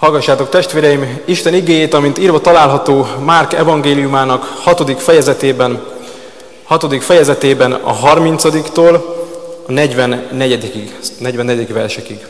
Hallgassátok, testvéreim, Isten igéjét, amint írva található Márk evangéliumának 6. fejezetében a 30-tól a 44. versekig.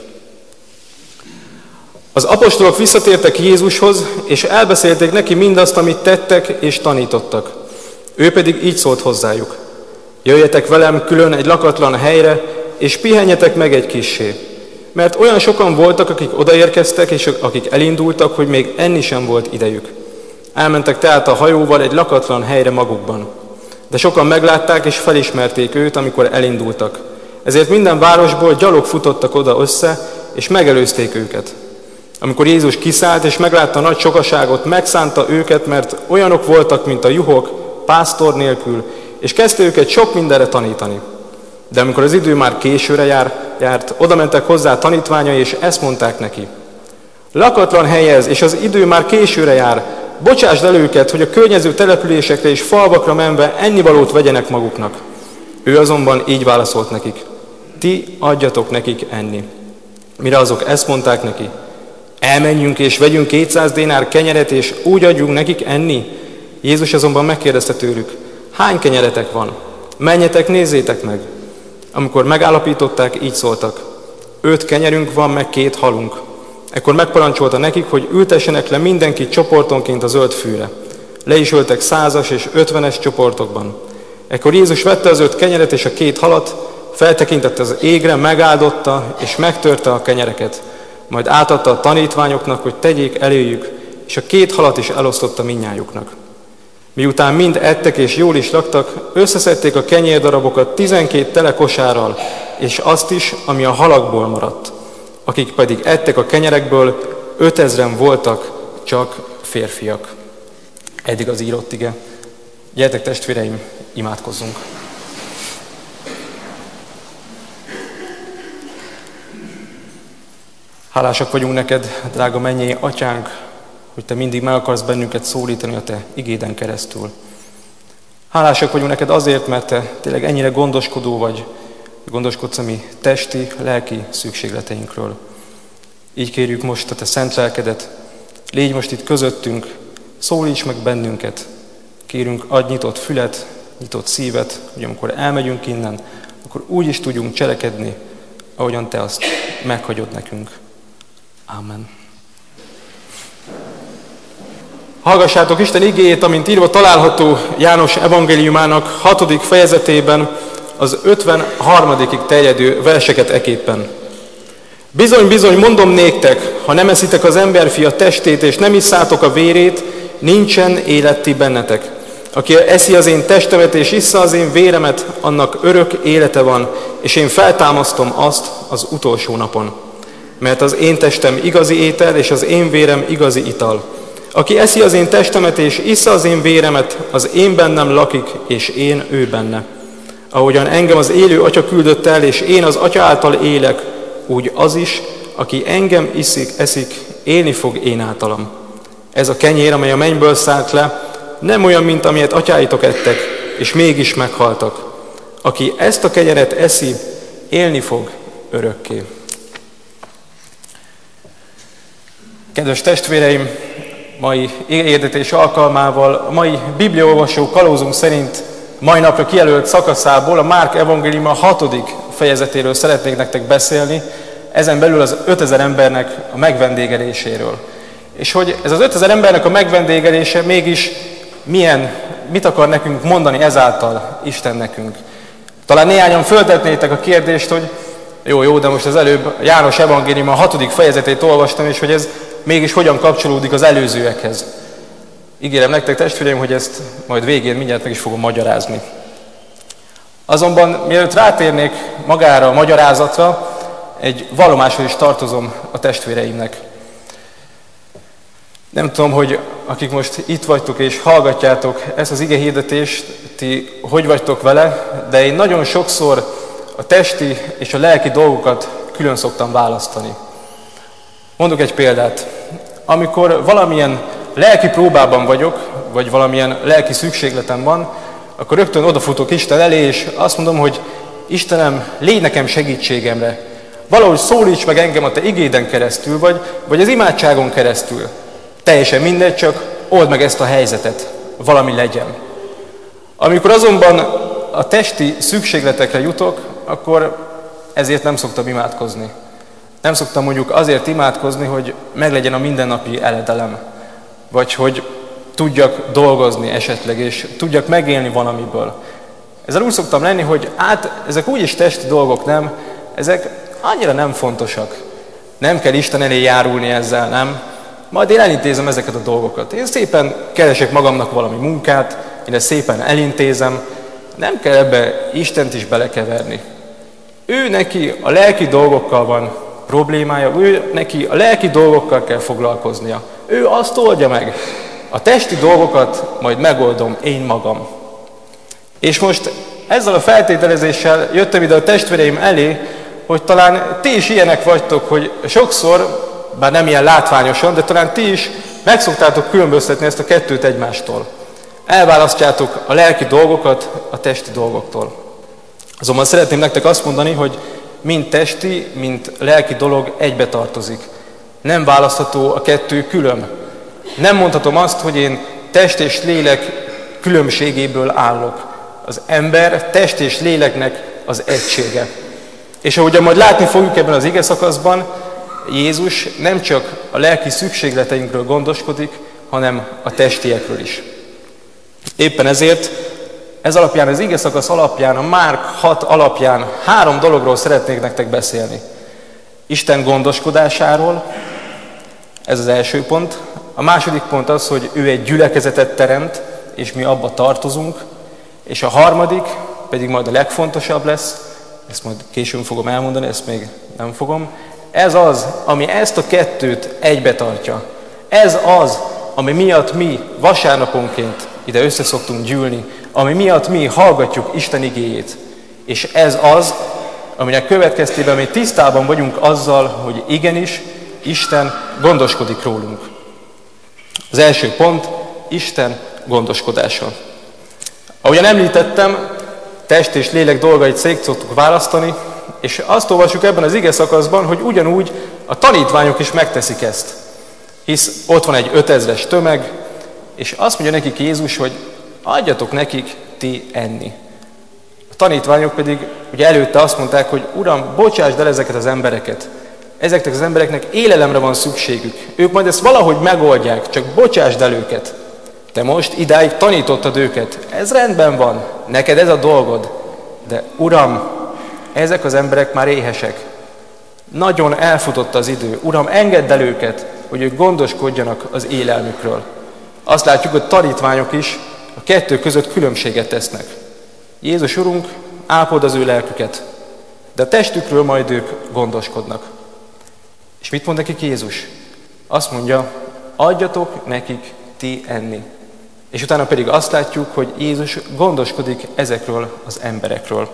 Az apostolok visszatértek Jézushoz, és elbeszélték neki mindazt, amit tettek és tanítottak. Ő pedig így szólt hozzájuk: jöjjetek velem külön egy lakatlan helyre, és pihenjetek meg egy kissé. Mert olyan sokan voltak, akik odaérkeztek, és akik elindultak, hogy még enni sem volt idejük. Elmentek tehát a hajóval egy lakatlan helyre magukban. De sokan meglátták és felismerték őt, amikor elindultak. Ezért minden városból gyalog futottak oda össze, és megelőzték őket. Amikor Jézus kiszállt és meglátta a nagy sokaságot, megszánta őket, mert olyanok voltak, mint a juhok, pásztor nélkül, és kezdte őket sok mindenre tanítani. De amikor az idő már későre járt, oda mentek hozzá tanítványai, és ezt mondták neki: lakatlan hely ez, és az idő már későre jár, bocsásd el őket, hogy a környező településekre és falvakra menve ennivalót vegyenek maguknak. Ő azonban így válaszolt nekik: ti adjatok nekik enni. Mire azok ezt mondták neki: elmenjünk és vegyünk 200 dénár kenyeret, és úgy adjunk nekik enni. Jézus azonban megkérdezte tőlük: hány kenyeretek van? Menjetek, nézzétek meg. Amikor megállapították, így szóltak: 5 kenyerünk van, meg 2 halunk. Ekkor megparancsolta nekik, hogy ültessenek le mindenki csoportonként a zöld fűre. Le is ültek 100-as és 50-es csoportokban. Ekkor Jézus vette az 5 kenyeret és a 2 halat, feltekintett az égre, megáldotta és megtörte a kenyereket. Majd átadta a tanítványoknak, hogy tegyék eléjük, és a 2 halat is elosztotta mindnyájuknak. Miután mind ettek és jól is laktak, összeszedték a kenyérdarabokat 12 tele kosárral, és azt is, ami a halakból maradt. Akik pedig ettek a kenyerekből, 5000-en voltak, csak férfiak. Eddig az írott ige. Gyertek, testvéreim, imádkozzunk. Hálásak vagyunk neked, drága mennyei atyánk, hogy te mindig meg akarsz bennünket szólítani a te igéden keresztül. Hálásak vagyunk neked azért, mert te tényleg ennyire gondoskodó vagy, gondoskodsz a mi testi, lelki szükségleteinkről. Így kérjük most a te szent lelkedet, légy most itt közöttünk, szólíts meg bennünket. Kérünk, adj nyitott fület, nyitott szívet, hogy amikor elmegyünk innen, akkor úgy is tudjunk cselekedni, ahogyan te azt meghagyod nekünk. Amen. Hallgassátok Isten igéjét, amint írva található János evangéliumának 6. fejezetében, az 53. terjedő verseket eképpen. Bizony, bizony, mondom néktek, ha nem eszitek az emberfia testét, és nem isszátok a vérét, nincsen élet ti bennetek. Aki eszi az én testemet, és issza az én véremet, annak örök élete van, és én feltámasztom azt az utolsó napon. Mert az én testem igazi étel, és az én vérem igazi ital. Aki eszi az én testemet és issza az én véremet, az én bennem lakik, és én ő benne. Ahogyan engem az élő Atya küldött el, és én az Atya által élek, úgy az is, aki engem eszik, élni fog én általam. Ez a kenyér, amely a mennyből szállt le, nem olyan, mint amilyet atyáitok ettek, és mégis meghaltak. Aki ezt a kenyeret eszi, élni fog örökké. Kedves testvéreim, mai igehirdetés alkalmával, a mai bibliaolvasó kalózunk szerint mai napra kijelölt szakaszából, a Márk evangélium 6. fejezetéről szeretnék nektek beszélni, ezen belül az 5000 embernek a megvendégeléséről. És hogy ez az 5000 embernek a megvendégelése mégis mit akar nekünk mondani ezáltal Isten nekünk. Talán néhányan föltetnétek a kérdést, hogy jó, de most az előbb János evangélium 6. fejezetét olvastam, és hogy ez mégis hogyan kapcsolódik az előzőekhez. Ígérem nektek, testvéreim, hogy ezt majd végén mindjárt meg is fogom magyarázni. Azonban mielőtt rátérnék magára a magyarázatra, egy vallomáshoz is tartozom a testvéreimnek. Nem tudom, hogy akik most itt vagytok és hallgatjátok ezt az igehirdetést, ti hogy vagytok vele, de én nagyon sokszor a testi és a lelki dolgokat külön szoktam választani. Mondok egy példát. Amikor valamilyen lelki próbában vagyok, vagy valamilyen lelki szükségletem van, akkor rögtön odafutok Isten elé, és azt mondom, hogy Istenem, légy nekem segítségemre. Valahogy szólíts meg engem a te igéden keresztül, vagy az imádságon keresztül. Teljesen mindegy, csak old meg ezt a helyzetet, valami legyen. Amikor azonban a testi szükségletekre jutok, akkor ezért nem szoktam imádkozni. Nem szoktam mondjuk azért imádkozni, hogy meglegyen a mindennapi eledelem, vagy hogy tudjak dolgozni esetleg, és tudjak megélni valamiből. Ezzel úgy szoktam lenni, hogy ezek úgyis testi dolgok, nem? Ezek annyira nem fontosak. Nem kell Isten elé járulni ezzel, nem? Majd én elintézem ezeket a dolgokat. Én szépen keresek magamnak valami munkát, én ezt szépen elintézem. Nem kell ebbe Istent is belekeverni. Ő neki a lelki dolgokkal van problémája, ő neki a lelki dolgokkal kell foglalkoznia. Ő azt oldja meg. A testi dolgokat majd megoldom én magam. És most ezzel a feltételezéssel jöttem ide a testvéreim elé, hogy talán ti is ilyenek vagytok, hogy sokszor, bár nem ilyen látványosan, de talán ti is meg szoktátok különböztetni ezt a kettőt egymástól. Elválasztjátok a lelki dolgokat a testi dolgoktól. Azonban szeretném nektek azt mondani, hogy mind testi, mind lelki dolog egybe tartozik. Nem választható a kettő külön. Nem mondhatom azt, hogy én test és lélek különbségéből állok. Az ember test és léleknek az egysége. És ahogyan majd látni fogjuk ebben az ige szakaszban, Jézus nem csak a lelki szükségleteinkről gondoskodik, hanem a testiekről is. Éppen ezért ez alapján, az ige szakasz alapján, a Márk 6 alapján 3 dologról szeretnék nektek beszélni. Isten gondoskodásáról, ez az első pont. A második pont az, hogy ő egy gyülekezetet teremt, és mi abba tartozunk. És a harmadik pedig majd a legfontosabb lesz, ezt majd későn fogom elmondani, ezt még nem fogom. Ez az, ami ezt a kettőt egybe tartja. Ez az, ami miatt mi vasárnaponként ide össze szoktunk gyűlni, ami miatt mi hallgatjuk Isten igéjét. És ez az, aminek következtében mi tisztában vagyunk azzal, hogy igenis, Isten gondoskodik rólunk. Az első pont, Isten gondoskodása. Ahogyan említettem, test és lélek dolgait szét szoktuk választani, és azt olvassuk ebben az ige szakaszban, hogy ugyanúgy a tanítványok is megteszik ezt. Hisz ott van egy 5000-es tömeg, és azt mondja nekik Jézus, hogy adjatok nekik ti enni. A tanítványok pedig ugye előtte azt mondták, hogy Uram, bocsásd el ezeket az embereket. Ezeknek az embereknek élelemre van szükségük. Ők majd ezt valahogy megoldják, csak bocsásd el őket. Te most idáig tanítottad őket. Ez rendben van, neked ez a dolgod. De Uram, ezek az emberek már éhesek. Nagyon elfutott az idő. Uram, engedd el őket, hogy ők gondoskodjanak az élelmükről. Azt látjuk, hogy tanítványok is a kettő között különbséget tesznek. Jézus Urunk, ápold az ő lelküket, de a testükről majd ők gondoskodnak. És mit mond nekik Jézus? Azt mondja, adjatok nekik ti enni. És utána pedig azt látjuk, hogy Jézus gondoskodik ezekről az emberekről.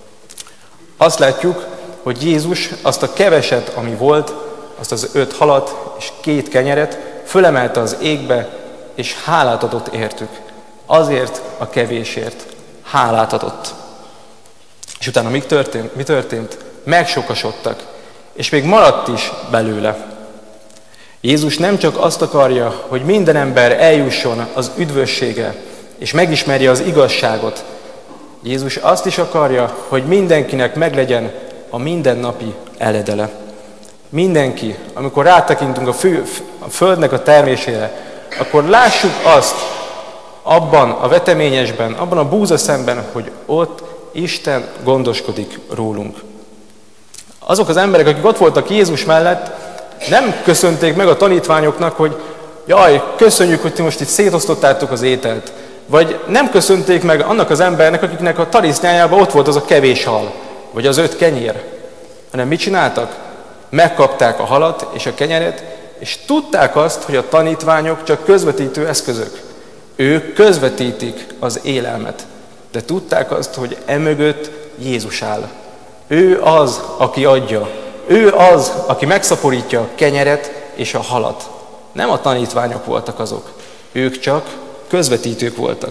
Azt látjuk, hogy Jézus azt a keveset, ami volt, azt az 5 halat és 2 kenyeret fölemelte az égbe, és hálát adott értük. Azért a kevésért hálát adott. És utána mi történt? Megsokasodtak, és még maradt is belőle. Jézus nem csak azt akarja, hogy minden ember eljusson az üdvösségre, és megismerje az igazságot. Jézus azt is akarja, hogy mindenkinek meglegyen a mindennapi eledele. Mindenki, amikor rátekintünk a földnek a termésére, akkor lássuk azt abban a veteményesben, abban a búzaszemben, hogy ott Isten gondoskodik rólunk. Azok az emberek, akik ott voltak Jézus mellett, nem köszönték meg a tanítványoknak, hogy jaj, köszönjük, hogy ti most itt szétosztottátok az ételt. Vagy nem köszönték meg annak az embernek, akiknek a tarisznyájában ott volt az a kevés hal, vagy az 5 kenyér. Hanem mit csináltak? Megkapták a halat és a kenyeret, és tudták azt, hogy a tanítványok csak közvetítő eszközök. Ők közvetítik az élelmet. De tudták azt, hogy emögött Jézus áll. Ő az, aki adja. Ő az, aki megszaporítja a kenyeret és a halat. Nem a tanítványok voltak azok. Ők csak közvetítők voltak.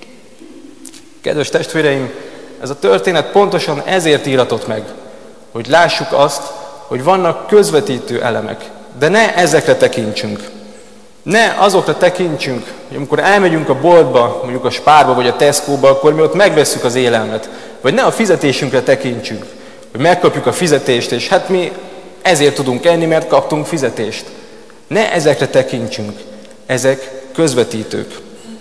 Kedves testvéreim, ez a történet pontosan ezért íratott meg, hogy lássuk azt, hogy vannak közvetítő elemek, de ne ezekre tekintsünk. Ne azokra tekintsünk, hogy amikor elmegyünk a boltba, mondjuk a Spárba vagy a Tesco-ba, akkor mi ott megvesszük az élelmet. Vagy ne a fizetésünkre tekintsünk, hogy megkapjuk a fizetést, és hát mi ezért tudunk enni, mert kaptunk fizetést. Ne ezekre tekintsünk, ezek közvetítők.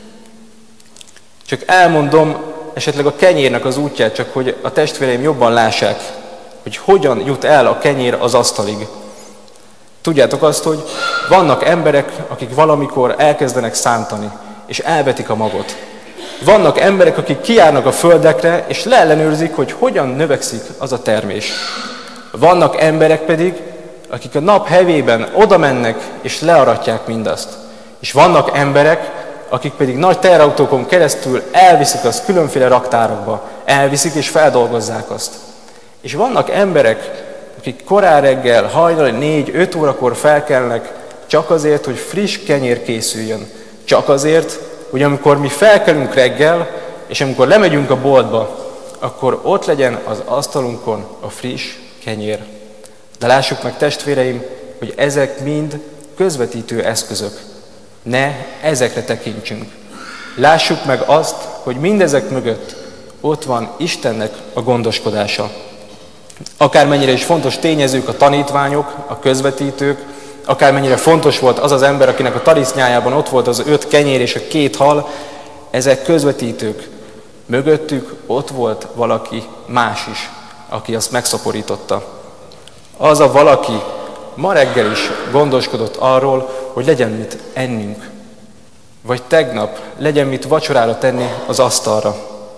Csak elmondom esetleg a kenyérnek az útját, csak hogy a testvéreim jobban lássák, hogy hogyan jut el a kenyér az asztalig. Tudjátok azt, hogy vannak emberek, akik valamikor elkezdenek szántani, és elvetik a magot. Vannak emberek, akik kijárnak a földekre, és leellenőrzik, hogy hogyan növekszik az a termés. Vannak emberek pedig, akik a nap hevében oda mennek, és learatják mindazt. És vannak emberek, akik pedig nagy teherautókon keresztül elviszik azt különféle raktárokba, elviszik és feldolgozzák azt. És vannak emberek, akik korán reggel, hajnali 4-5 órakor felkelnek, csak azért, hogy friss kenyér készüljön. Csak azért, hogy amikor mi felkelünk reggel, és amikor lemegyünk a boltba, akkor ott legyen az asztalunkon a friss kenyér. De lássuk meg, testvéreim, hogy ezek mind közvetítő eszközök. Ne ezekre tekintsünk. Lássuk meg azt, hogy mindezek mögött ott van Istennek a gondoskodása. Akármennyire is fontos tényezők a tanítványok, a közvetítők, akármennyire fontos volt az az ember, akinek a tarisznyájában ott volt az 5 kenyér és a 2 hal, ezek közvetítők. Mögöttük ott volt valaki más is, aki azt megszaporította. Az a valaki ma reggel is gondoskodott arról, hogy legyen mit ennünk. Vagy tegnap legyen mit vacsorára tenni az asztalra.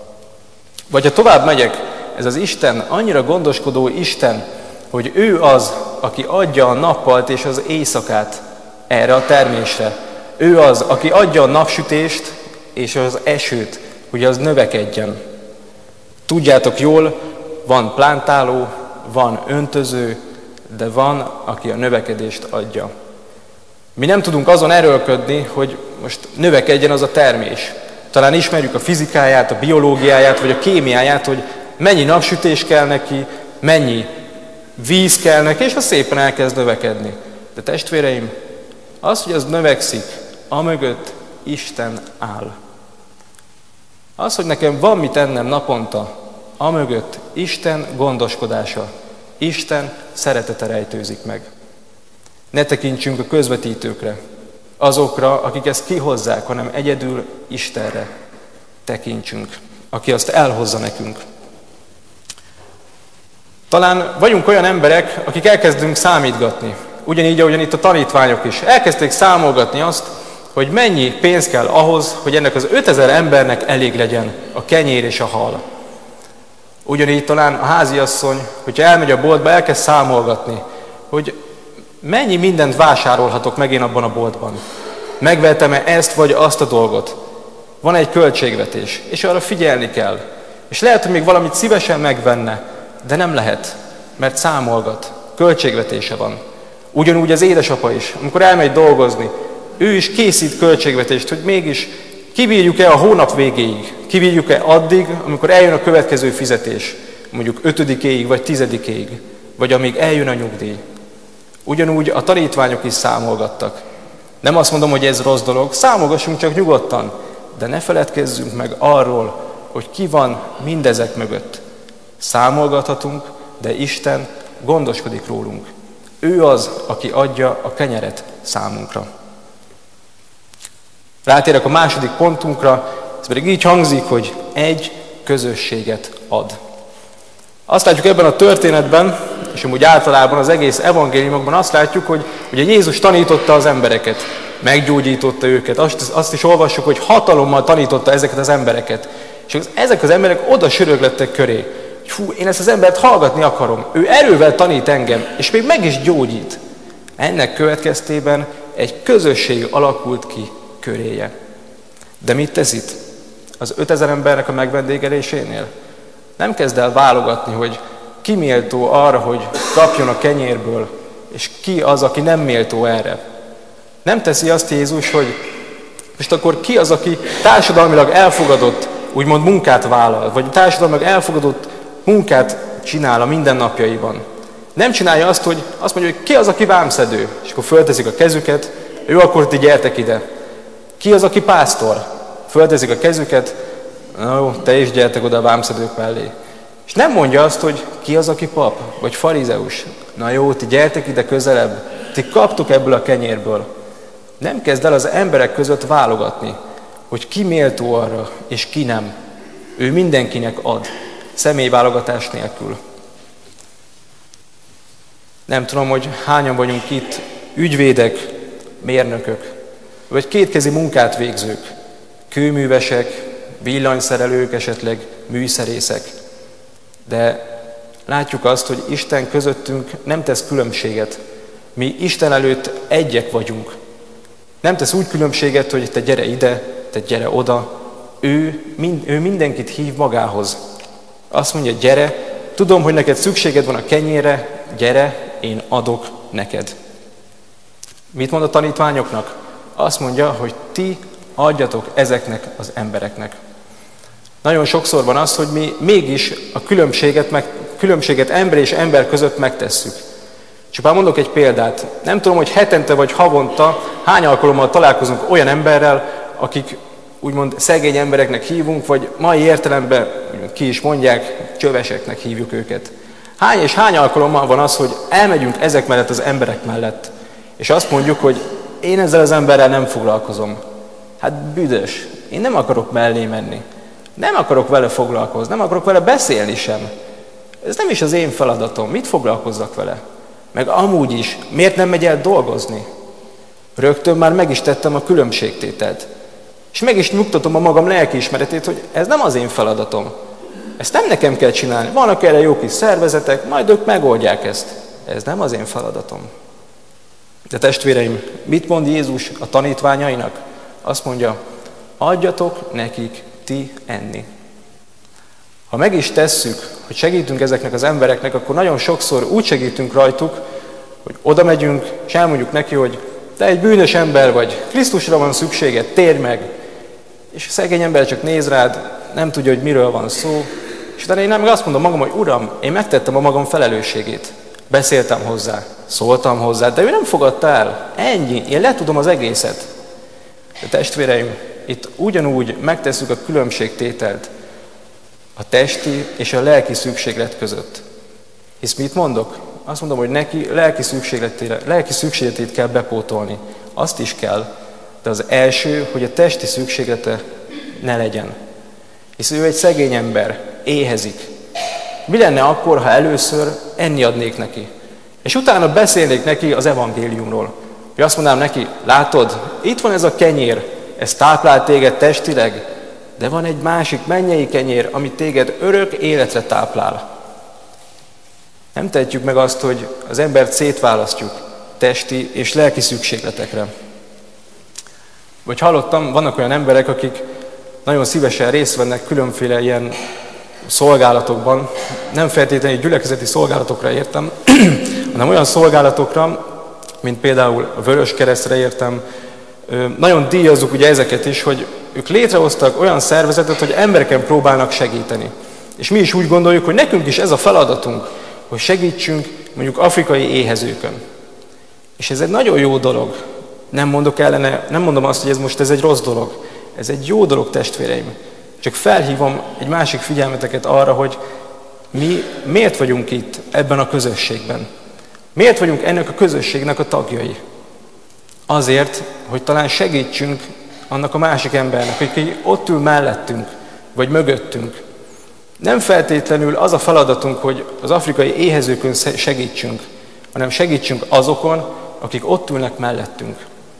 Vagy ha tovább megyek, ez az Isten annyira gondoskodó Isten, hogy ő az, aki adja a nappalt és az éjszakát erre a termésre. Ő az, aki adja a napsütést és az esőt, hogy az növekedjen. Tudjátok jól, van plántáló, van öntöző, de van, aki a növekedést adja. Mi nem tudunk azon erőlködni, hogy most növekedjen az a termés. Talán ismerjük a fizikáját, a biológiáját, vagy a kémiáját, hogy mennyi napsütés kell neki, mennyi víz kell neki, és az szépen elkezd növekedni. De testvéreim, az, hogy az növekszik, amögött Isten áll. Az, hogy nekem van mit ennem naponta, amögött Isten gondoskodása, Isten szeretete rejtőzik meg. Ne tekintsünk a közvetítőkre, azokra, akik ezt kihozzák, hanem egyedül Istenre tekintsünk, aki azt elhozza nekünk. Talán vagyunk olyan emberek, akik elkezdünk számítgatni. Ugyanígy, ahogyan itt a tanítványok is. Elkezdték számolgatni azt, hogy mennyi pénz kell ahhoz, hogy ennek az 5000 embernek elég legyen a kenyér és a hal. Ugyanígy talán a háziasszony, hogyha elmegy a boltba, elkezd számolgatni, hogy mennyi mindent vásárolhatok meg én abban a boltban. Megvehetem-e ezt vagy azt a dolgot? Van egy költségvetés, és arra figyelni kell. És lehet, hogy még valamit szívesen megvenne, de nem lehet, mert számolgat, költségvetése van. Ugyanúgy az édesapa is, amikor elmegy dolgozni, ő is készít költségvetést, hogy mégis kibírjuk-e a hónap végéig, kibírjuk-e addig, amikor eljön a következő fizetés, mondjuk 5-éig vagy 10-éig, vagy amíg eljön a nyugdíj. Ugyanúgy a tanítványok is számolgattak. Nem azt mondom, hogy ez rossz dolog, számolgassunk csak nyugodtan, de ne feledkezzünk meg arról, hogy ki van mindezek mögött. Számolgathatunk, de Isten gondoskodik rólunk. Ő az, aki adja a kenyeret számunkra. Rátérek a második pontunkra, ez pedig így hangzik, hogy egy közösséget ad. Azt látjuk ebben a történetben, és amúgy általában az egész evangéliumokban azt látjuk, hogy ugye Jézus tanította az embereket, meggyógyította őket. Azt is olvassuk, hogy hatalommal tanította ezeket az embereket. És ezek az emberek oda söröglettek köré. Fú, én ezt az embert hallgatni akarom. Ő erővel tanít engem, és még meg is gyógyít. Ennek következtében egy közösség alakult ki köréje. De mit tesz itt? Az 5000 embernek a megvendégelésénél? Nem kezd el válogatni, hogy ki méltó arra, hogy kapjon a kenyérből, és ki az, aki nem méltó erre. Nem teszi azt Jézus, hogy most akkor ki az, aki társadalmilag elfogadott, úgymond munkát vállal, vagy társadalmilag elfogadott munkát csinál a mindennapjaiban. Nem csinálja azt, hogy azt mondja, hogy ki az, aki vámszedő, és akkor fölteszik a kezüket, ő akkor ti gyertek ide. Ki az, aki pásztor? Fölteszik a kezüket, na jó, te is gyertek oda a vámszedők mellé. És nem mondja azt, hogy ki az, aki pap, vagy farizeus. Na jó, ti gyertek ide közelebb, ti kaptuk ebből a kenyérből. Nem kezd el az emberek között válogatni, hogy ki méltó arra, és ki nem. Ő mindenkinek ad, személyválogatás nélkül. Nem tudom, hogy hányan vagyunk itt ügyvédek, mérnökök, vagy kétkezi munkát végzők, kőművesek, villanyszerelők, esetleg műszerészek. De látjuk azt, hogy Isten közöttünk nem tesz különbséget. Mi Isten előtt egyek vagyunk. Nem tesz úgy különbséget, hogy te gyere ide, te gyere oda. Ő mindenkit hív magához. Azt mondja, gyere, tudom, hogy neked szükséged van a kenyérre, gyere, én adok neked. Mit mond a tanítványoknak? Azt mondja, hogy ti adjatok ezeknek az embereknek. Nagyon sokszor van az, hogy mi mégis a különbséget ember és ember között megtesszük. Csupán mondok egy példát. Nem tudom, hogy hetente vagy havonta hány alkalommal találkozunk olyan emberrel, akik úgymond szegény embereknek hívunk, vagy mai értelemben ki is mondják, csöveseknek hívjuk őket. Hány és hány alkalommal van az, hogy elmegyünk ezek mellett az emberek mellett, és azt mondjuk, hogy én ezzel az emberrel nem foglalkozom. Hát büdös, én nem akarok mellé menni. Nem akarok vele foglalkozni, nem akarok vele beszélni sem. Ez nem is az én feladatom, mit foglalkozzak vele? Meg amúgy is, miért nem megy el dolgozni? Rögtön már meg is tettem a különbségtételt. És meg is nyugtatom a magam lelkiismeretét, hogy ez nem az én feladatom. Ezt nem nekem kell csinálni. Vannak erre jó kis szervezetek, majd ők megoldják ezt. Ez nem az én feladatom. De testvéreim, mit mond Jézus a tanítványainak? Azt mondja, adjatok nekik ti enni. Ha meg is tesszük, hogy segítünk ezeknek az embereknek, akkor nagyon sokszor úgy segítünk rajtuk, hogy oda megyünk, és elmondjuk neki, hogy te egy bűnös ember vagy, Krisztusra van szükséged, térj meg. És a szegény ember csak néz rád, nem tudja, hogy miről van szó, és utána én meg azt mondom magam, hogy Uram, én megtettem a magam felelősségét. Beszéltem hozzá, szóltam hozzá, de ő nem fogadta el. Ennyi, én letudom az egészet. De testvéreim, itt ugyanúgy megtesszük a különbségtételt a testi és a lelki szükséglet között. Hisz mit mondok? Azt mondom, hogy neki lelki szükségletét kell bepótolni. Azt is kell, de az első, hogy a testi szükséglete ne legyen. Hisz ő egy szegény ember, éhezik. Mi lenne akkor, ha először enni adnék neki? És utána beszélnék neki az evangéliumról. Hogy azt mondanám neki, látod, itt van ez a kenyér, ez táplál téged testileg, de van egy másik mennyei kenyér, ami téged örök életre táplál. Nem tehetjük meg azt, hogy az embert szétválasztjuk testi és lelki szükségletekre. Vagy hallottam, vannak olyan emberek, akik nagyon szívesen részt vennek különféle ilyen szolgálatokban, nem feltétlenül gyülekezeti szolgálatokra értem, hanem olyan szolgálatokra, mint például a Vöröskeresztre értem. Nagyon díjazzuk ugye ezeket is, hogy ők létrehoztak olyan szervezetet, hogy embereken próbálnak segíteni. És mi is úgy gondoljuk, hogy nekünk is ez a feladatunk, hogy segítsünk mondjuk afrikai éhezőkön. És ez egy nagyon jó dolog. Nem mondom azt, hogy ez egy rossz dolog. Ez egy jó dolog, testvéreim. Csak felhívom egy másik figyelmeteket arra, hogy mi miért vagyunk itt ebben a közösségben. Miért vagyunk ennek a közösségnek a tagjai? Azért, hogy talán segítsünk annak a másik embernek, aki ott ül mellettünk, vagy mögöttünk. Nem feltétlenül az a feladatunk, hogy az afrikai éhezőkön segítsünk, hanem segítsünk azokon, akik ott ülnek mellettünk.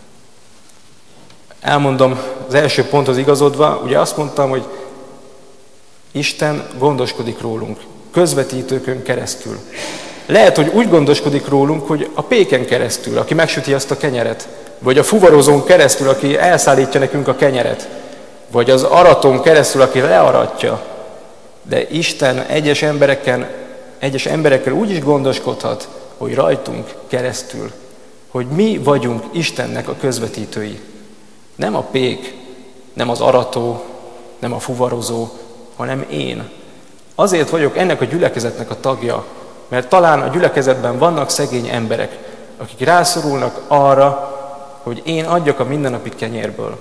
Elmondom az első ponthoz igazodva, ugye azt mondtam, hogy Isten gondoskodik rólunk, közvetítőkön keresztül. Lehet, hogy úgy gondoskodik rólunk, hogy a péken keresztül, aki megsüti azt a kenyeret, vagy a fuvarozón keresztül, aki elszállítja nekünk a kenyeret, vagy az aratón keresztül, aki learatja. De Isten egyes emberekkel úgy is gondoskodhat, hogy rajtunk keresztül, hogy mi vagyunk Istennek a közvetítői. Nem a pék, nem az arató, nem a fuvarozó, hanem én. Azért vagyok ennek a gyülekezetnek a tagja, mert talán a gyülekezetben vannak szegény emberek, akik rászorulnak arra, hogy én adjak a mindennapi kenyérből.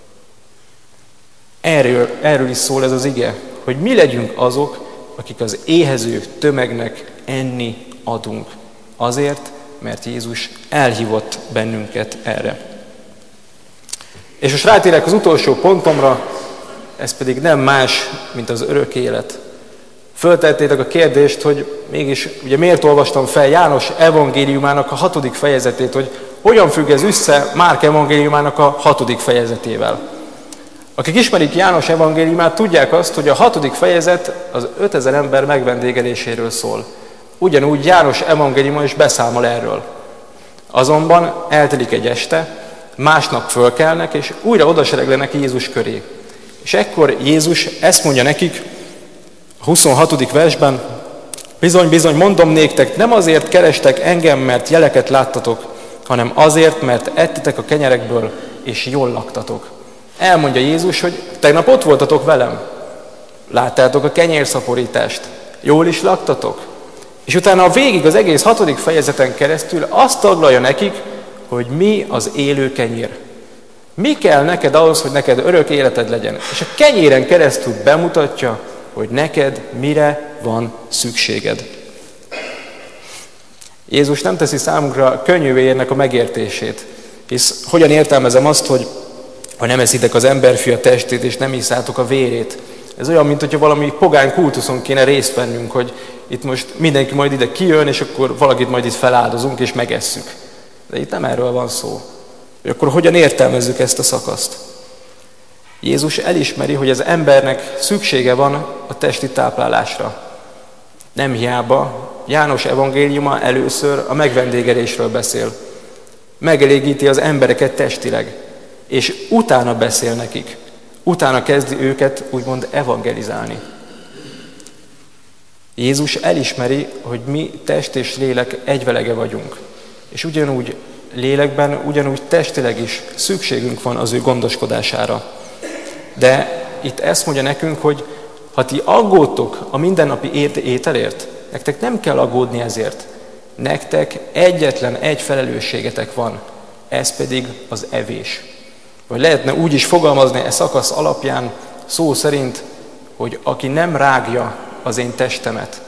Erről is szól ez az ige, hogy mi legyünk azok, akik az éhező tömegnek enni adunk. Azért, mert Jézus elhívott bennünket erre. És most rátérek az utolsó pontomra, ez pedig nem más, mint az örök élet. Föltettétek a kérdést, hogy mégis, ugye miért olvastam fel János evangéliumának a 6. fejezetét, hogy hogyan függ ez össze Márk evangéliumának a 6. fejezetével. Akik ismerik János evangéliumát, tudják azt, hogy a 6. fejezet az 5000 ember megvendégeléséről szól. Ugyanúgy János evangéliuma is beszámol erről. Azonban eltelik egy este, másnap fölkelnek, és újra odasereglenek Jézus köré. És ekkor Jézus ezt mondja nekik, a 26. versben, bizony, bizony, mondom néktek, nem azért kerestek engem, mert jeleket láttatok, hanem azért, mert ettitek a kenyerekből, és jól laktatok. Elmondja Jézus, hogy tegnap ott voltatok velem, láttátok a kenyérszaporítást, jól is laktatok. És utána a végig az egész 6. fejezeten keresztül azt taglalja nekik, hogy mi az élő kenyér. Mi kell neked ahhoz, hogy neked örök életed legyen. És a kenyéren keresztül bemutatja, hogy neked mire van szükséged. Jézus nem teszi számunkra könnyűvé ennek a megértését. Hisz hogyan értelmezem azt, hogy ha nem eszitek az emberfia testét, és nem iszátok a vérét. Ez olyan, mint hogyha valami pogány kultuszon kéne részt vennünk, hogy itt most mindenki majd ide kijön, és akkor valakit majd itt feláldozunk, és megesszük. De itt nem erről van szó. Hogy akkor hogyan értelmezzük ezt a szakaszt? Jézus elismeri, hogy az embernek szüksége van a testi táplálásra. Nem hiába János evangéliuma először a megvendégelésről beszél. Megelégíti az embereket testileg, és utána beszél nekik. Utána kezdi őket úgymond evangelizálni. Jézus elismeri, hogy mi test és lélek egyvelege vagyunk. És ugyanúgy lélekben, ugyanúgy testileg is szükségünk van az ő gondoskodására. De itt ezt mondja nekünk, hogy ha ti aggódtok a mindennapi ételért, nektek nem kell aggódni ezért. Nektek egyetlen egy felelősségetek van, ez pedig az evés. Vagy lehetne úgy is fogalmazni e szakasz alapján, szó szerint, hogy aki nem rágja az én testemet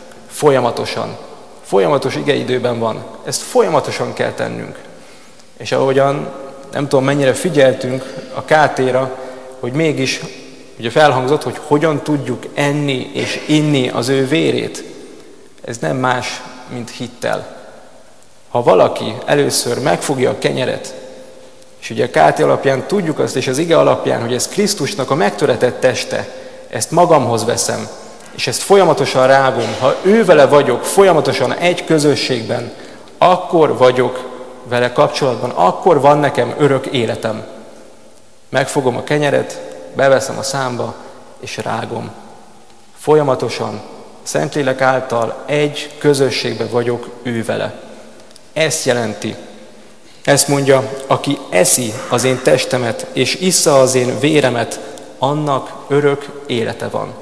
folyamatos igeidőben van. Ezt folyamatosan kell tennünk. És ahogyan, nem tudom mennyire figyeltünk a KT-ra, hogy mégis ugye felhangzott, hogy hogyan tudjuk enni és inni az ő vérét. Ez nem más, mint hittel. Ha valaki először megfogja a kenyeret, és ugye a KT alapján tudjuk azt, és az ige alapján, hogy ez Krisztusnak a megtöretett teste, ezt magamhoz veszem, és ezt folyamatosan rágom, ha ő vele vagyok folyamatosan egy közösségben, akkor vagyok vele kapcsolatban, akkor van nekem örök életem. Megfogom a kenyeret, beveszem a számba, és rágom. Folyamatosan, Szentlélek által egy közösségben vagyok ő vele. Ezt jelenti. Ezt mondja, aki eszi az én testemet, és issza az én véremet, annak örök élete van.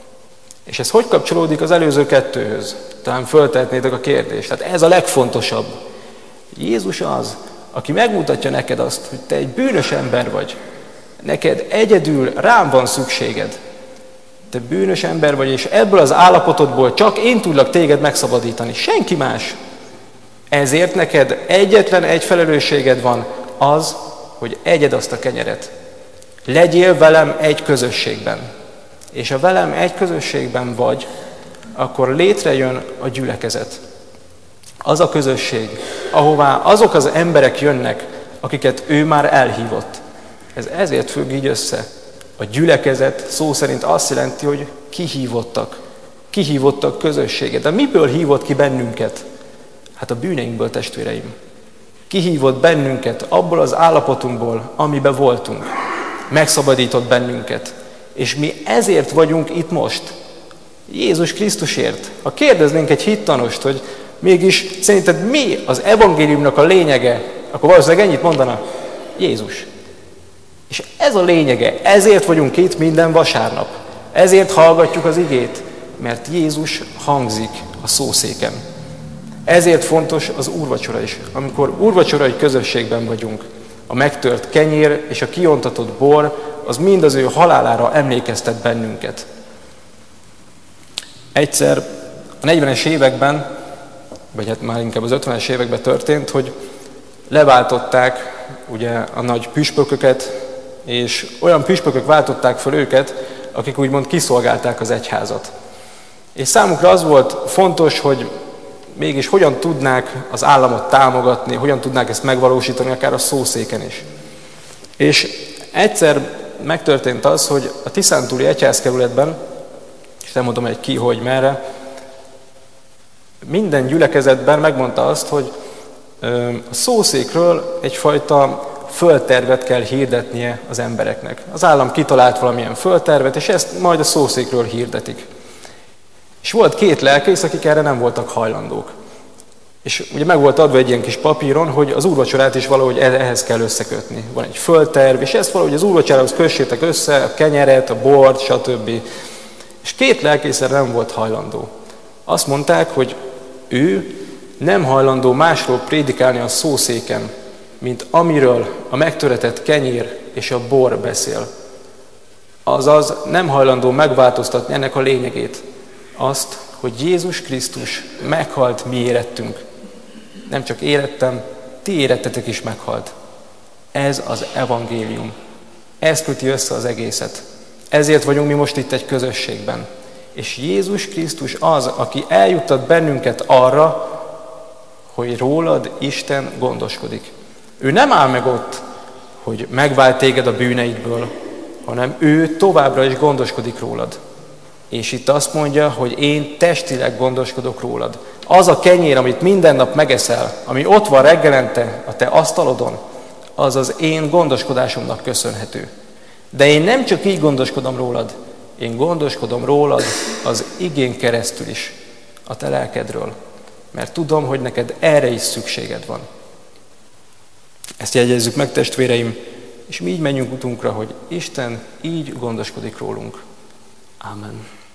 És ez hogy kapcsolódik az előző kettőhöz? Talán föltehetnétek a kérdést. Tehát ez a legfontosabb. Jézus az, aki megmutatja neked azt, hogy te egy bűnös ember vagy. Neked egyedül rám van szükséged. Te bűnös ember vagy, és ebből az állapotodból csak én tudlak téged megszabadítani. Senki más. Ezért neked egyetlen egy felelősséged van, az, hogy egyed azt a kenyeret. Legyél velem egy közösségben. És ha velem egy közösségben vagy, akkor létrejön a gyülekezet. Az a közösség, ahová azok az emberek jönnek, akiket ő már elhívott. Ez ezért függ így össze. A gyülekezet szó szerint azt jelenti, hogy kihívottak. Kihívottak közösséget. De miből hívott ki bennünket? Hát a bűneinkből, testvéreim. Kihívott bennünket abból az állapotunkból, amiben voltunk. Megszabadított bennünket. És mi ezért vagyunk itt most. Jézus Krisztusért. Ha kérdeznénk egy hittanost, hogy mégis szerinted mi az evangéliumnak a lényege, akkor valószínűleg ennyit mondana. Jézus. És ez a lényege. Ezért vagyunk itt minden vasárnap. Ezért hallgatjuk az igét. Mert Jézus hangzik a szószéken. Ezért fontos az úrvacsora is. Amikor úrvacsorai közösségben vagyunk, a megtört kenyér és a kiontatott bor, az mind az ő halálára emlékeztet bennünket. Egyszer a 40-es években, vagy hát már inkább az 50-es években történt, hogy leváltották ugye a nagy püspököket, és olyan püspökök váltották fel őket, akik úgymond kiszolgálták az egyházat. És számukra az volt fontos, hogy mégis hogyan tudnák az államot támogatni, hogyan tudnák ezt megvalósítani, akár a szószéken is. És egyszer megtörtént az, hogy a tiszántúli egyházkerületben, és nem mondom, hogy ki, hogy, merre, minden gyülekezetben megmondta azt, hogy a szószékről egyfajta földtervet kell hirdetnie az embereknek. Az állam kitalált valamilyen földtervet, és ezt majd a szószékről hirdetik. És volt 2 lelkész, akik erre nem voltak hajlandók. És ugye meg volt adva egy ilyen kis papíron, hogy az úrvacsorát is valahogy ehhez kell összekötni. Van egy földterv, és ezt valahogy az úrvacsorához kössétek össze, a kenyeret, a bort, stb. És 2 lelkész erre nem volt hajlandó. Azt mondták, hogy ő nem hajlandó másról prédikálni a szószéken, mint amiről a megtöretett kenyér és a bor beszél. Azaz nem hajlandó megváltoztatni ennek a lényegét. Azt, hogy Jézus Krisztus meghalt mi érettünk. Nem csak érettem, ti érettetek is meghalt. Ez az evangélium. Ez köti össze az egészet. Ezért vagyunk mi most itt egy közösségben. És Jézus Krisztus az, aki eljuttat bennünket arra, hogy rólad Isten gondoskodik. Ő nem áll meg ott, hogy megvált téged a bűneidből, hanem ő továbbra is gondoskodik rólad. És itt azt mondja, hogy én testileg gondoskodok rólad. Az a kenyér, amit minden nap megeszel, ami ott van reggelente a te asztalodon, az az én gondoskodásomnak köszönhető. De én nem csak így gondoskodom rólad, én gondoskodom rólad az igén keresztül is, a te lelkedről. Mert tudom, hogy neked erre is szükséged van. Ezt jegyezzük meg, testvéreim, és mi így menjünk utunkra, hogy Isten így gondoskodik rólunk. Ámen.